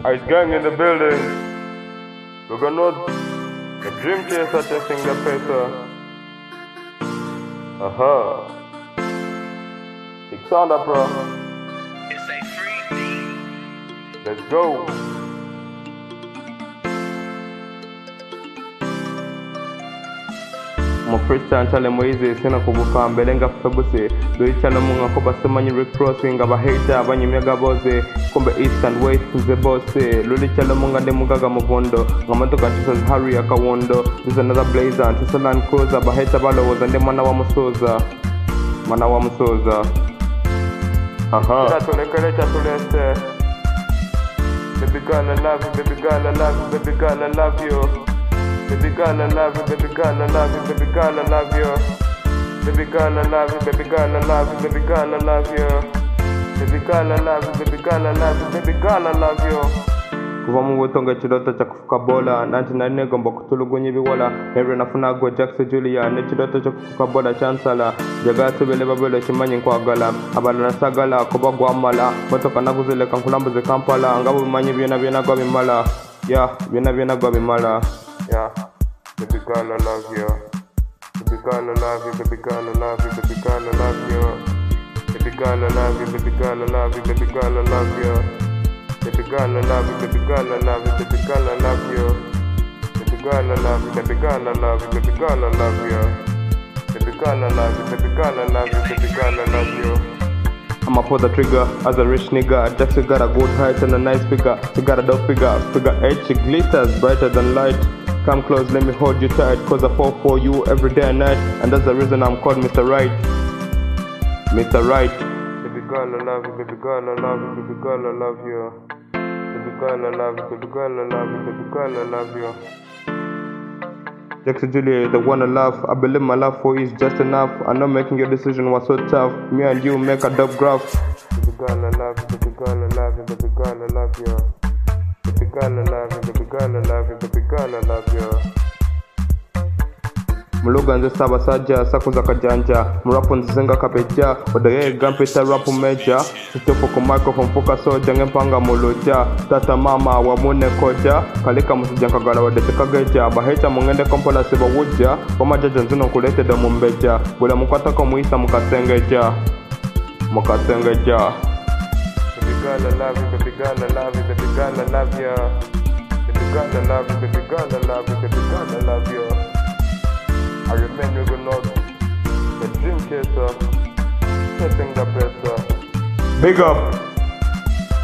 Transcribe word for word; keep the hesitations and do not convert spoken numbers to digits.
Ice gang in the building. Juggernaut. The dream chaser testing the pacer. Uh-huh. Big sound up, bro. It's a free beat. Let's go. Mo freestyle chale moize sina kubuka mbele nga febuse do chale munga ko basemanyi recrossing aba hater abanyimyaga boze kumbe east and west ze bosse luli chale munga de mugaga mugondo ngamato kachisa Harry akawondo. This is another blazer and this land cruiser aba hater balo was ande mana wa musoza mana wa musoza. Aha chatule kale chatule se baby girl I love you, baby girl I love you, baby girl I love you. Baby girl, I love you, baby girl, I love you, baby girl, I love you. Baby girl, I love you, baby girl, I love you, baby girl, I love you. Baby girl, I love you, baby girl, I love you, baby girl, I love you. Kuva mu butonga chidoto cha kufuka bola nanti nane gomba kutulugunyi biwala Never nafuna go Jackson Julia ne chidoto cha kufuka bola chancellor jaga tubele babelo chimanyi nkwagala abana nasagala kuba gwamala motoka nakuzile kankulambuze Kampala ngabo bimanyi byena byena gwa bimala yeah byena byena gwa bimala. Yeah, baby girl, I love you. Baby girl, I love you. Baby girl, I love you. Baby girl, I love you. Baby girl, I love you. Baby girl, I love you. Baby girl, I love you. Baby girl, I love you. Baby girl, I love you. Baby girl, I love you. Baby girl, I love you. Baby girl, I love you. Baby girl, I love you. Baby girl, I love you. Baby girl, I love you. Baby girl, I love you. I'ma pull the trigger as a rich nigga. Just you got a good height and a nice figure. You got a dope figure. Figure eight, she glitters brighter than light. Come close, let me hold you tight, cause I fall for you every day and night. And that's the reason I'm called Mister Right. Mister Right. Baby girl, I love you, baby girl, I love you, baby girl, I love you. Baby girl, I love you, baby girl, I love you, baby girl, I love you. Jackson Julia, the one I love. I believe my love for you is just enough. I know making your decision was so tough. Me and you make a dope graph. Baby girl, I love you, baby girl, I love you, baby girl, I love you. Baby girl, I love you, baby girl, I love you, baby girl, I love you. Muluga nze saba saja, sakuza kajanja. Murapo nzizenga kapeja, odaye gampita rapu meja. Sitopo kwa microphone foka soja, ngempanga muluja. Tata mama wa mune koja, kalika musijanka gala wadete kageja. Baheta mungende kompola seba wuja, wama jaja nzuno kulete da mumbeja. Bula mkwata kwa muisa mukasengeja, mukasengeja. Baby girl, I love you, baby girl, I love you, baby girl, I love you. Baby girl, I love you, baby girl, I love you, baby girl, I love you. I remember you know the dream chaser, setting the best. Big up.